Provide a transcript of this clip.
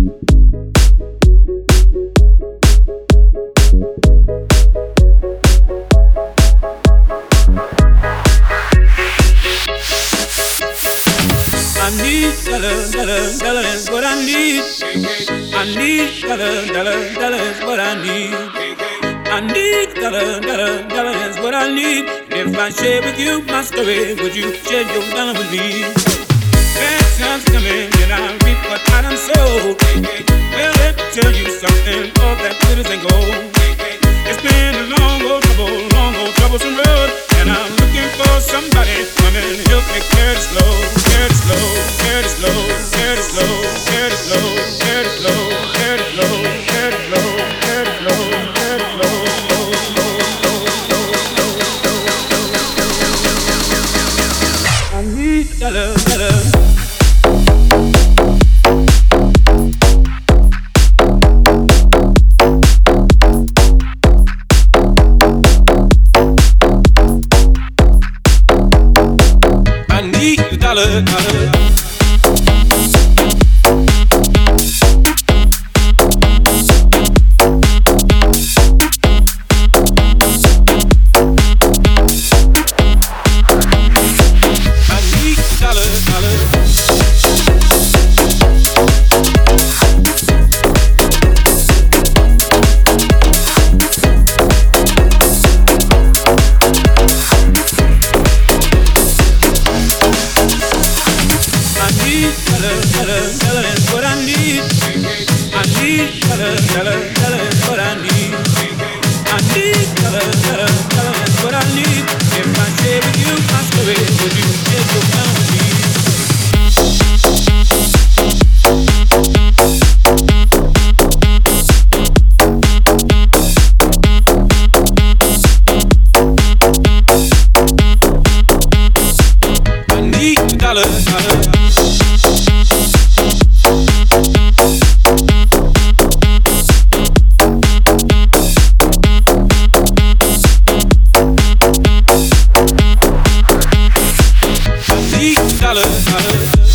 Dollar is what I need. I need dollar is what I need. I need dollar is what I need. And if I share with you my story, would you share your dollar with me? Bad times coming and I reap what I done sow. Well, let me tell you something, all that glitters ain't gold. It's been a long old troublesome road, and I'm looking for somebody come and help me carry it slow, carry it slow, carry it slow, carry it slow, carry it slow, carry it slow, carry it slow, carry it slow, carry it slow, carry it slow, I need dollar. Dollar. Dollar is what I need. I need dollar is what I need. I need dollar is what I need. If I share with you my story, would you share your dollar with me? I need dollar. Dollar.